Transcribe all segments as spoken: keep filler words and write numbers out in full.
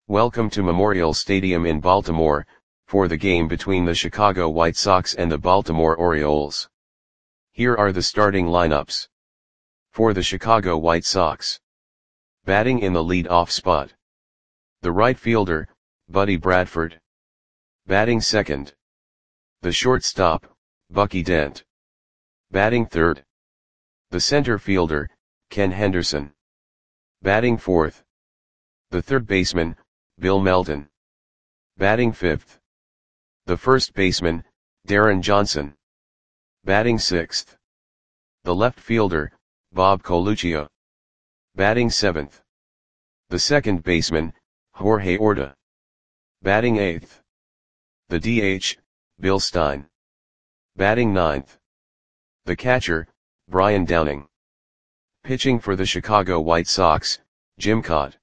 Welcome to Memorial Stadium in Baltimore, for the game between the Chicago White Sox and the Baltimore Orioles. Here are the starting lineups. For the Chicago White Sox. Batting in the lead-off spot. The right fielder, Buddy Bradford. Batting second. The shortstop, Bucky Dent. Batting third. The center fielder, Ken Henderson. Batting fourth. The third baseman, Bill Melton. Batting fifth. The first baseman, Darren Johnson. Batting sixth. The left fielder, Bob Coluccio. Batting seventh. The second baseman, Jorge Orta. Batting eighth. The D H, Bill Stein. Batting ninth. The catcher, Brian Downing. Pitching for the Chicago White Sox, Jim Kaat.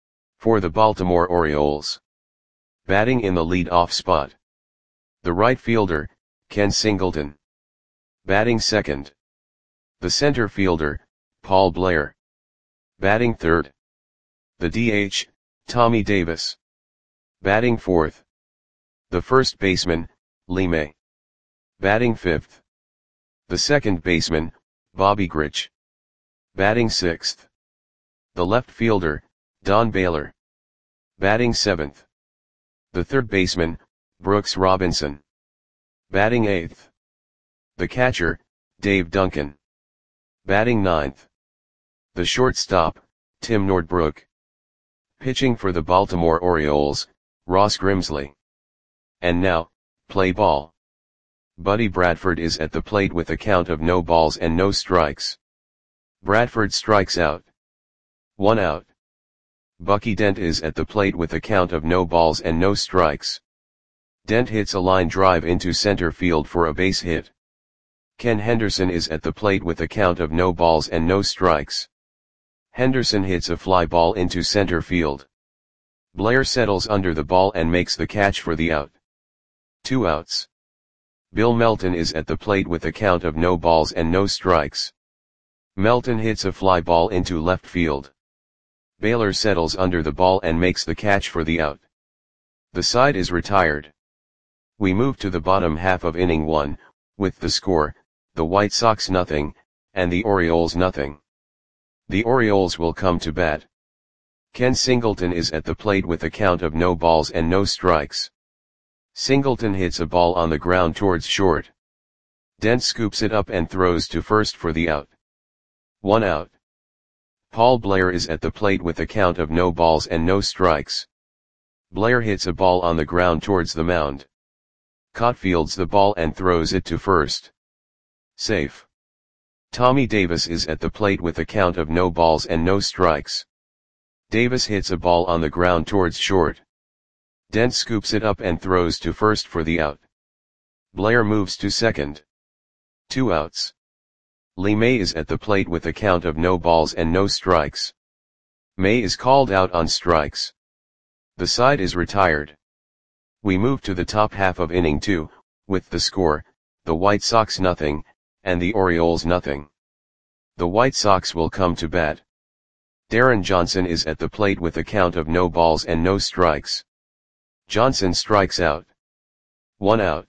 For the Baltimore Orioles. Batting in the lead-off spot. The right fielder, Ken Singleton. Batting second. The center fielder, Paul Blair. Batting third. The D H, Tommy Davis. Batting fourth. The first baseman, Lee May. Batting fifth. The second baseman, Bobby Grich. Batting sixth. The left fielder, Don Baylor. Batting seventh. The third baseman, Brooks Robinson. Batting eighth. The catcher, Dave Duncan. Batting ninth. The shortstop, Tim Nordbrook. Pitching for the Baltimore Orioles, Ross Grimsley. And now, play ball. Buddy Bradford is at the plate with a count of no balls and no strikes. Bradford strikes out. One out. Bucky Dent is at the plate with a count of no balls and no strikes. Dent hits a line drive into center field for a base hit. Ken Henderson is at the plate with a count of no balls and no strikes. Henderson hits a fly ball into center field. Blair settles under the ball and makes the catch for the out. Two outs. Bill Melton is at the plate with a count of no balls and no strikes. Melton hits a fly ball into left field. Baylor settles under the ball and makes the catch for the out. The side is retired. We move to the bottom half of inning one, with the score, the White Sox nothing, and the Orioles nothing. The Orioles will come to bat. Ken Singleton is at the plate with a count of no balls and no strikes. Singleton hits a ball on the ground towards short. Dent scoops it up and throws to first for the out. One out. Paul Blair is at the plate with a count of no balls and no strikes. Blair hits a ball on the ground towards the mound. Kaat fields the ball and throws it to first. Safe. Tommy Davis is at the plate with a count of no balls and no strikes. Davis hits a ball on the ground towards short. Dent scoops it up and throws to first for the out. Blair moves to second. Two outs. Lee May is at the plate with a count of no balls and no strikes. May is called out on strikes. The side is retired. We move to the top half of inning two, with the score, the White Sox nothing, and the Orioles nothing. The White Sox will come to bat. Darren Johnson is at the plate with a count of no balls and no strikes. Johnson strikes out. One out.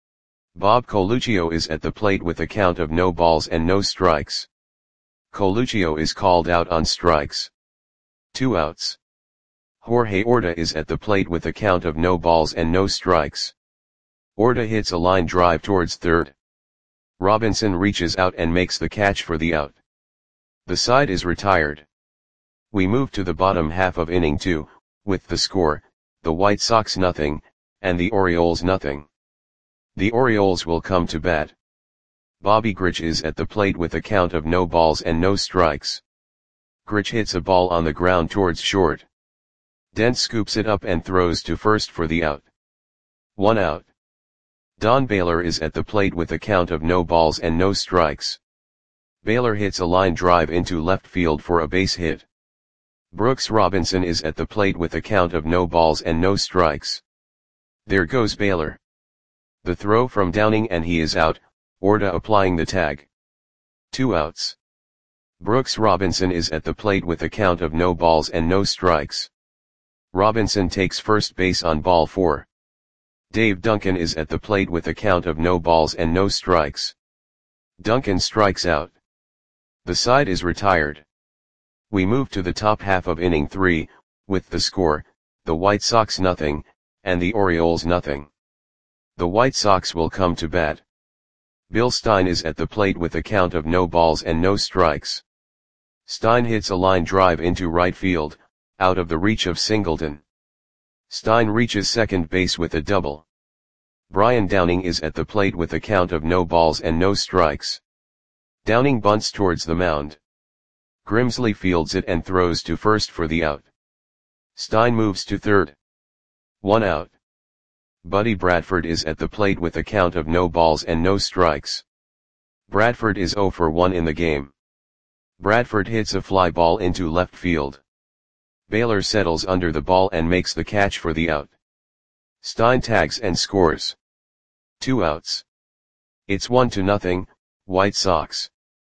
Bob Coluccio is at the plate with a count of no balls and no strikes. Coluccio is called out on strikes. Two outs. Jorge Orta is at the plate with a count of no balls and no strikes. Orta hits a line drive towards third. Robinson reaches out and makes the catch for the out. The side is retired. We move to the bottom half of inning two, with the score, the White Sox nothing, and the Orioles nothing. The Orioles will come to bat. Bobby Grich is at the plate with a count of no balls and no strikes. Grich hits a ball on the ground towards short. Dent scoops it up and throws to first for the out. One out. Don Baylor is at the plate with a count of no balls and no strikes. Baylor hits a line drive into left field for a base hit. Brooks Robinson is at the plate with a count of no balls and no strikes. There goes Baylor. The throw from Downing and he is out, Orta applying the tag. Two outs. Brooks Robinson is at the plate with a count of no balls and no strikes. Robinson takes first base on ball four. Dave Duncan is at the plate with a count of no balls and no strikes. Duncan strikes out. The side is retired. We move to the top half of inning three, with the score, the White Sox nothing, and the Orioles nothing. The White Sox will come to bat. Bill Stein is at the plate with a count of no balls and no strikes. Stein hits a line drive into right field, out of the reach of Singleton. Stein reaches second base with a double. Brian Downing is at the plate with a count of no balls and no strikes. Downing bunts towards the mound. Grimsley fields it and throws to first for the out. Stein moves to third. One out. Buddy Bradford is at the plate with a count of no balls and no strikes. Bradford is oh for one in the game. Bradford hits a fly ball into left field. Baylor settles under the ball and makes the catch for the out. Stein tags and scores. Two outs. It's one to nothing, White Sox.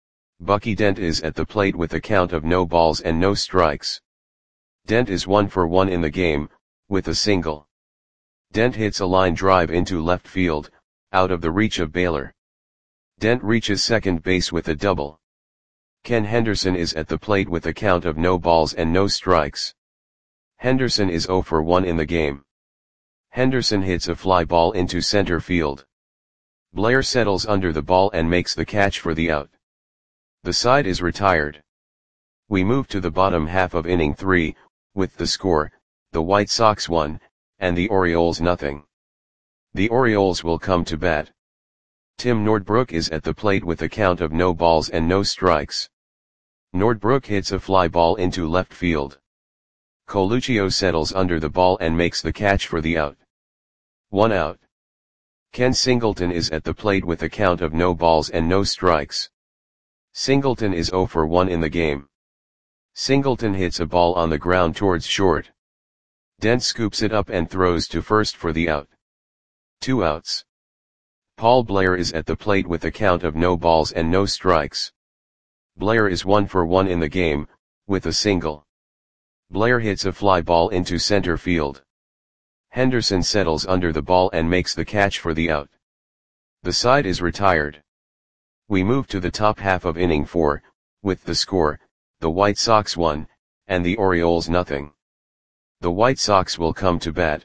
Bucky Dent is at the plate with a count of no balls and no strikes. Dent is one for one in the game, with a single. Dent hits a line drive into left field, out of the reach of Baylor. Dent reaches second base with a double. Ken Henderson is at the plate with a count of no balls and no strikes. Henderson is oh for one in the game. Henderson hits a fly ball into center field. Blair settles under the ball and makes the catch for the out. The side is retired. We move to the bottom half of inning three, with the score, the White Sox one, and the Orioles nothing. The Orioles will come to bat. Tim Nordbrook is at the plate with a count of no balls and no strikes. Nordbrook hits a fly ball into left field. Coluccio settles under the ball and makes the catch for the out. One out. Ken Singleton is at the plate with a count of no balls and no strikes. Singleton is oh for one in the game. Singleton hits a ball on the ground towards short. Dent scoops it up and throws to first for the out. Two outs. Paul Blair is at the plate with a count of no balls and no strikes. Blair is one for one in the game, with a single. Blair hits a fly ball into center field. Henderson settles under the ball and makes the catch for the out. The side is retired. We move to the top half of inning four, with the score, the White Sox one, and the Orioles nothing. The White Sox will come to bat.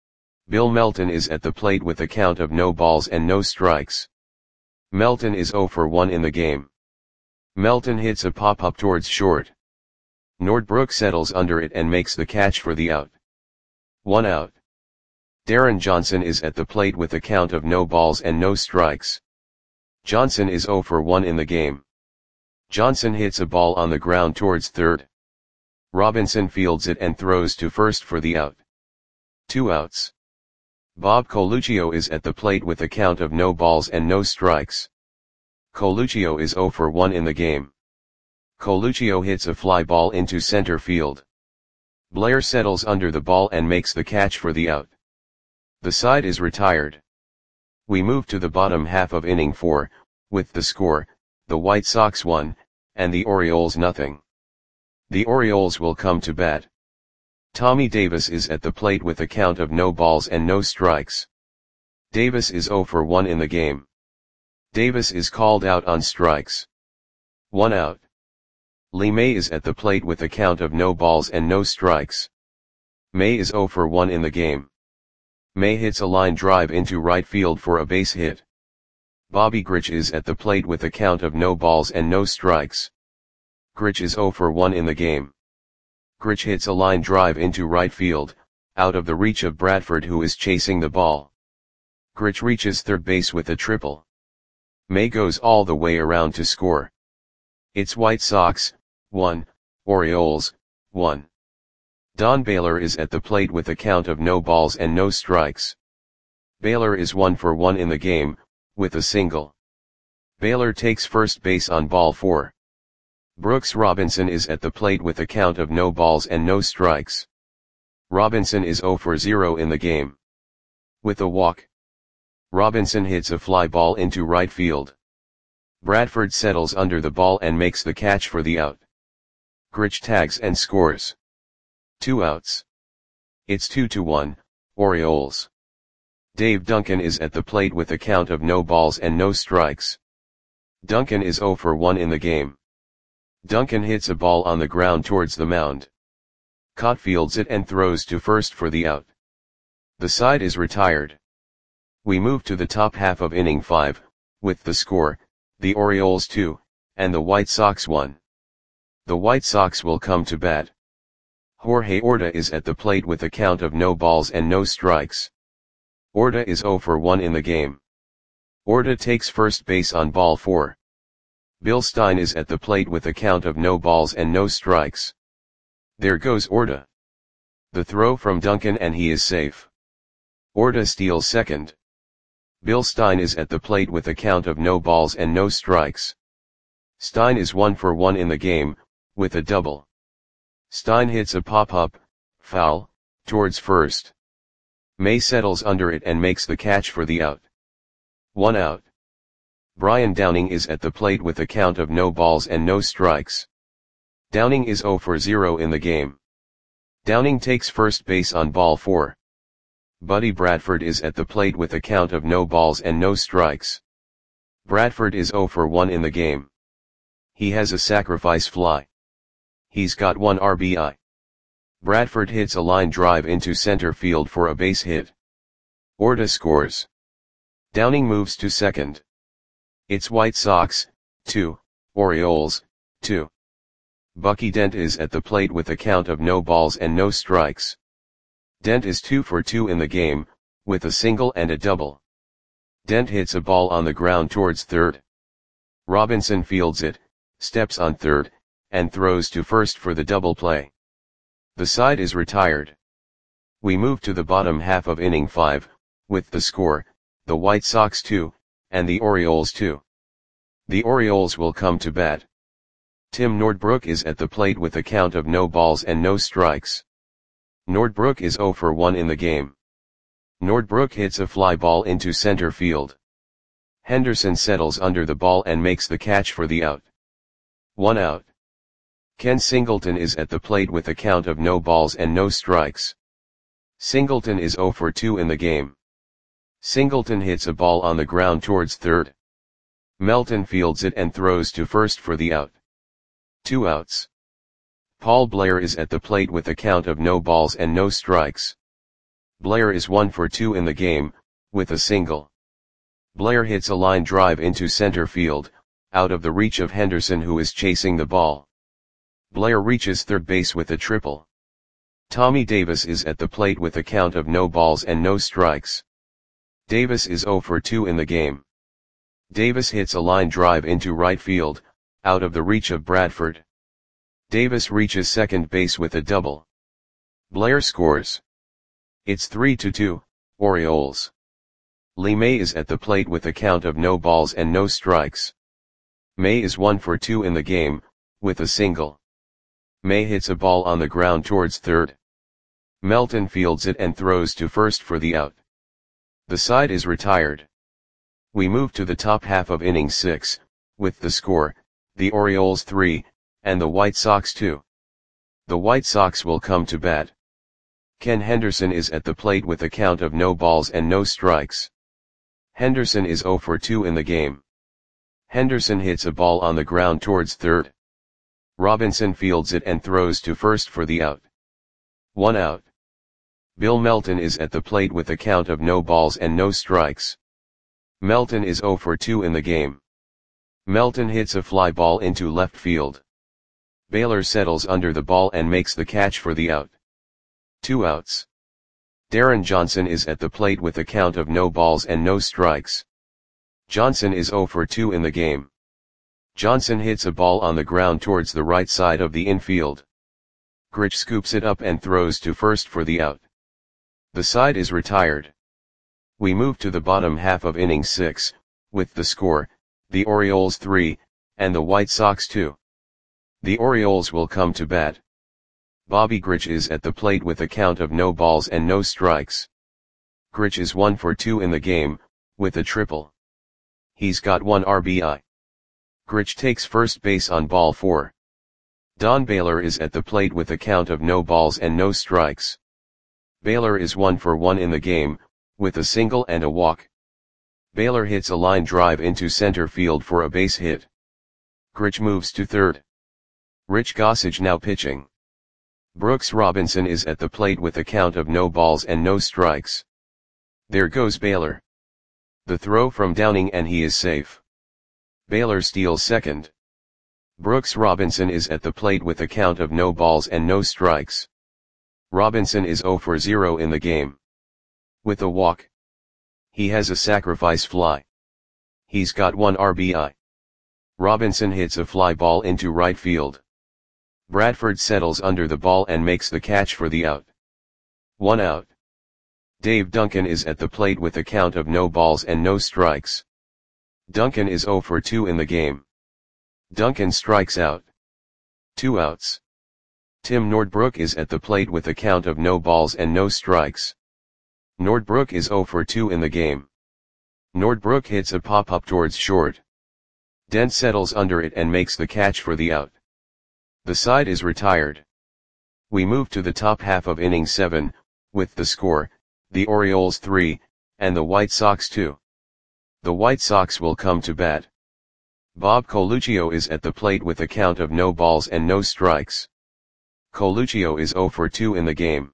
Bill Melton is at the plate with a count of no balls and no strikes. Melton is oh for one in the game. Melton hits a pop-up towards short. Nordbrook settles under it and makes the catch for the out. One out. Darren Johnson is at the plate with a count of no balls and no strikes. Johnson is oh for one in the game. Johnson hits a ball on the ground towards third. Robinson fields it and throws to first for the out. Two outs. Bob Coluccio is at the plate with a count of no balls and no strikes. Coluccio is oh for one in the game. Coluccio hits a fly ball into center field. Blair settles under the ball and makes the catch for the out. The side is retired. We move to the bottom half of inning four, with the score, the White Sox one, and the Orioles nothing. The Orioles will come to bat. Tommy Davis is at the plate with a count of no balls and no strikes. Davis is oh for one in the game. Davis is called out on strikes. One out. Lee May is at the plate with a count of no balls and no strikes. May is oh for one in the game. May hits a line drive into right field for a base hit. Bobby Grich is at the plate with a count of no balls and no strikes. Grich is oh for one in the game. Grich hits a line drive into right field, out of the reach of Bradford who is chasing the ball. Grich reaches third base with a triple. May goes all the way around to score. It's White Sox, one, Orioles, one. Don Baylor is at the plate with a count of no balls and no strikes. Baylor is one for one in the game, with a single. Baylor takes first base on ball four. Brooks Robinson is at the plate with a count of no balls and no strikes. Robinson is oh for zero in the game. With a walk. Robinson hits a fly ball into right field. Bradford settles under the ball and makes the catch for the out. Grich tags and scores. Two outs. It's two to one, Orioles. Dave Duncan is at the plate with a count of no balls and no strikes. Duncan is zero for one in the game. Duncan hits a ball on the ground towards the mound. Cott fields it and throws to first for the out. The side is retired. We move to the top half of inning five, with the score, the Orioles two, and the White Sox one. The White Sox will come to bat. Jorge Orta is at the plate with a count of no balls and no strikes. Orta is zero for one in the game. Orta takes first base on ball four. Bill Stein is at the plate with a count of no balls and no strikes. There goes Orta. The throw from Duncan and he is safe. Orta steals second. Bill Stein is at the plate with a count of no balls and no strikes. Stein is one for one in the game, with a double. Stein hits a pop-up, foul, towards first. May settles under it and makes the catch for the out. One out. Brian Downing is at the plate with a count of no balls and no strikes. Downing is zero for zero in the game. Downing takes first base on ball four. Buddy Bradford is at the plate with a count of no balls and no strikes. Bradford is zero for one in the game. He has a sacrifice fly. He's got one R B I. Bradford hits a line drive into center field for a base hit. Orta scores. Downing moves to second. It's White Sox, two, Orioles, two. Bucky Dent is at the plate with a count of no balls and no strikes. Dent is two for two in the game, with a single and a double. Dent hits a ball on the ground towards third. Robinson fields it, steps on third, and throws to first for the double play. The side is retired. We move to the bottom half of inning five, with the score, the White Sox two, and the Orioles two. The Orioles will come to bat. Tim Nordbrook is at the plate with a count of no balls and no strikes. Nordbrook is zero for one in the game. Nordbrook hits a fly ball into center field. Henderson settles under the ball and makes the catch for the out. One out. Ken Singleton is at the plate with a count of no balls and no strikes. Singleton is zero for two in the game. Singleton hits a ball on the ground towards third. Melton fields it and throws to first for the out. Two outs. Paul Blair is at the plate with a count of no balls and no strikes. Blair is one for two in the game, with a single. Blair hits a line drive into center field, out of the reach of Henderson who is chasing the ball. Blair reaches third base with a triple. Tommy Davis is at the plate with a count of no balls and no strikes. Davis is zero for two in the game. Davis hits a line drive into right field, out of the reach of Bradford. Davis reaches second base with a double. Blair scores. It's three to two, Orioles. Lee May is at the plate with a count of no balls and no strikes. May is one for two in the game, with a single. May hits a ball on the ground towards third. Melton fields it and throws to first for the out. The side is retired. We move to the top half of inning six, with the score, the Orioles three, and the White Sox two. The White Sox will come to bat. Ken Henderson is at the plate with a count of no balls and no strikes. Henderson is zero for two in the game. Henderson hits a ball on the ground towards third. Robinson fields it and throws to first for the out. One out. Bill Melton is at the plate with a count of no balls and no strikes. Melton is zero for two in the game. Melton hits a fly ball into left field. Baylor settles under the ball and makes the catch for the out. Two outs. Darren Johnson is at the plate with a count of no balls and no strikes. Johnson is zero for two in the game. Johnson hits a ball on the ground towards the right side of the infield. Grich scoops it up and throws to first for the out. The side is retired. We move to the bottom half of inning six, with the score, the Orioles three, and the White Sox two. The Orioles will come to bat. Bobby Grich is at the plate with a count of no balls and no strikes. Grich is one for two in the game, with a triple. He's got one R B I. Grich takes first base on ball four. Don Baylor is at the plate with a count of no balls and no strikes. Baylor is one for one in the game, with a single and a walk. Baylor hits a line drive into center field for a base hit. Grich moves to third. Rich Gossage now pitching. Brooks Robinson is at the plate with a count of no balls and no strikes. There goes Baylor. The throw from Downing and he is safe. Baylor steals second. Brooks Robinson is at the plate with a count of no balls and no strikes. Robinson is zero for zero in the game. With a walk. He has a sacrifice fly. He's got one R B I. Robinson hits a fly ball into right field. Bradford settles under the ball and makes the catch for the out. One out. Dave Duncan is at the plate with a count of no balls and no strikes. Duncan is zero for two in the game. Duncan strikes out. Two outs. Tim Nordbrook is at the plate with a count of no balls and no strikes. Nordbrook is zero for two in the game. Nordbrook hits a pop-up towards short. Dent settles under it and makes the catch for the out. The side is retired. We move to the top half of inning seven, with the score, the Orioles three, and the White Sox two. The White Sox will come to bat. Bob Coluccio is at the plate with a count of no balls and no strikes. Coluccio is zero for two in the game.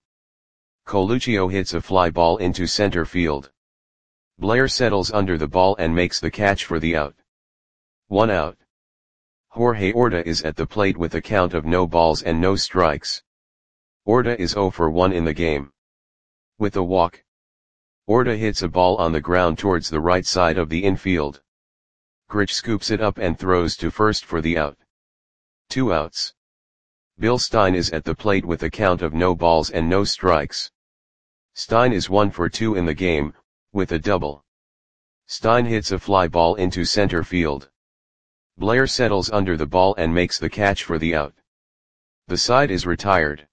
Coluccio hits a fly ball into center field. Blair settles under the ball and makes the catch for the out. One out. Jorge Orta is at the plate with a count of no balls and no strikes. Orta is zero for one in the game. With a walk. Orta hits a ball on the ground towards the right side of the infield. Grich scoops it up and throws to first for the out. Two outs. Bill Stein is at the plate with a count of no balls and no strikes. Stein is one for two in the game, with a double. Stein hits a fly ball into center field. Blair settles under the ball and makes the catch for the out. The side is retired.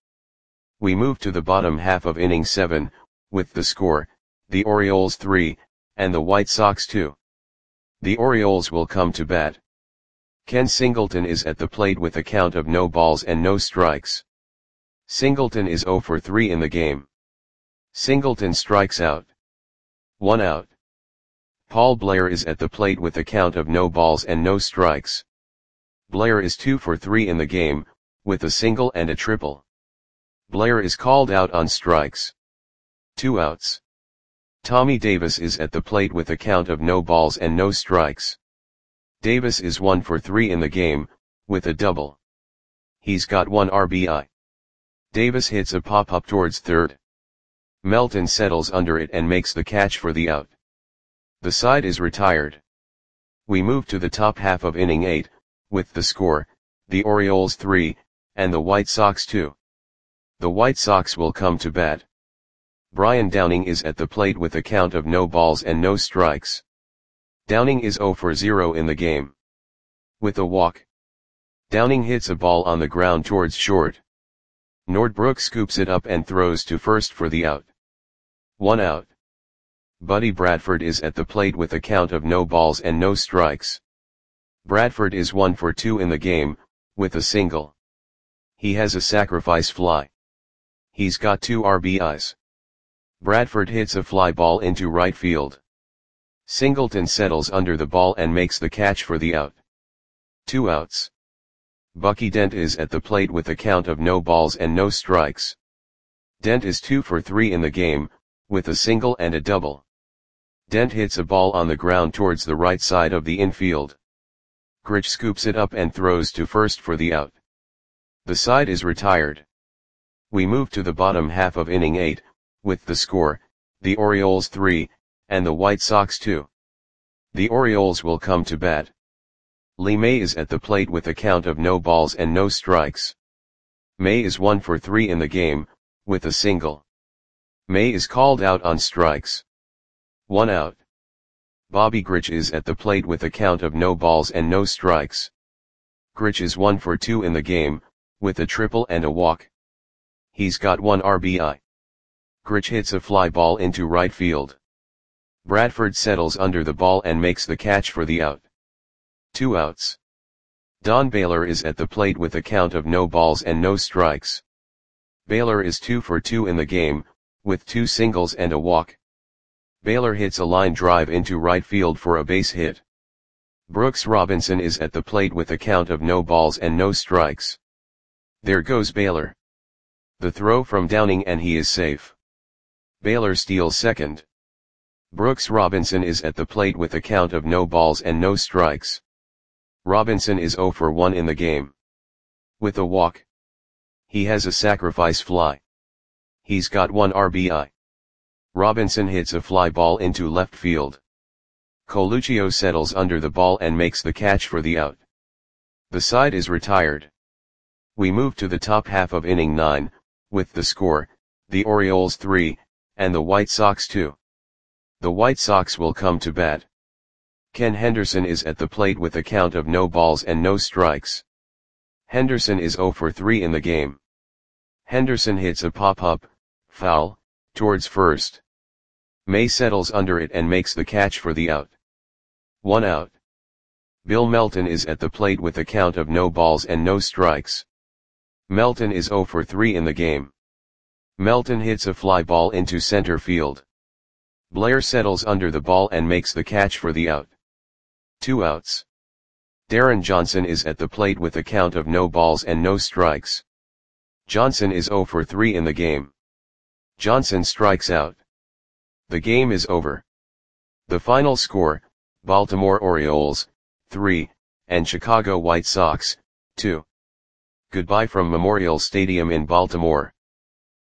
We move to the bottom half of inning seven, with the score, the Orioles three, and the White Sox two. The Orioles will come to bat. Ken Singleton is at the plate with a count of no balls and no strikes. Singleton is zero for three in the game. Singleton strikes out. One out. Paul Blair is at the plate with a count of no balls and no strikes. Blair is two for three in the game, with a single and a triple. Blair is called out on strikes. Two outs. Tommy Davis is at the plate with a count of no balls and no strikes. Davis is one for three in the game, with a double. He's got one R B I. Davis hits a pop-up towards third. Melton settles under it and makes the catch for the out. The side is retired. We move to the top half of inning eight, with the score, the Orioles three, and the White Sox two. The White Sox will come to bat. Brian Downing is at the plate with a count of no balls and no strikes. Downing is zero for zero in the game. With a walk. Downing hits a ball on the ground towards short. Nordbrook scoops it up and throws to first for the out. One out. Buddy Bradford is at the plate with a count of no balls and no strikes. Bradford is one for two in the game, with a single. He has a sacrifice fly. He's got two R B Is. Bradford hits a fly ball into right field. Singleton settles under the ball and makes the catch for the out. Two outs. Bucky Dent is at the plate with a count of no balls and no strikes. Dent is two for three in the game, with a single and a double. Dent hits a ball on the ground towards the right side of the infield. Grich scoops it up and throws to first for the out. The side is retired. We move to the bottom half of inning eight, with the score, the Orioles three, and the White Sox two. The Orioles will come to bat. Lee May is at the plate with a count of no balls and no strikes. May is one for three in the game, with a single. May is called out on strikes. One out. Bobby Grich is at the plate with a count of no balls and no strikes. Grich is one for two in the game, with a triple and a walk. He's got one R B I. Grich hits a fly ball into right field. Bradford settles under the ball and makes the catch for the out. Two outs. Don Baylor is at the plate with a count of no balls and no strikes. Baylor is two for two in the game, with two singles and a walk. Baylor hits a line drive into right field for a base hit. Brooks Robinson is at the plate with a count of no balls and no strikes. There goes Baylor. The throw from Downing and he is safe. Baylor steals second. Brooks Robinson is at the plate with a count of no balls and no strikes. Robinson is oh for one in the game. With a walk. He has a sacrifice fly. He's got one R B I. Robinson hits a fly ball into left field. Coluccio settles under the ball and makes the catch for the out. The side is retired. We move to the top half of inning nine, with the score, the Orioles three, and the White Sox two. The White Sox will come to bat. Ken Henderson is at the plate with a count of no balls and no strikes. Henderson is oh for three in the game. Henderson hits a pop-up, foul, towards first. May settles under it and makes the catch for the out. One out. Bill Melton is at the plate with a count of no balls and no strikes. Melton is oh for three in the game. Melton hits a fly ball into center field. Blair settles under the ball and makes the catch for the out. Two outs. Darren Johnson is at the plate with a count of no balls and no strikes. Johnson is oh for three in the game. Johnson strikes out. The game is over. The final score, Baltimore Orioles, three, and Chicago White Sox, two. Goodbye from Memorial Stadium in Baltimore.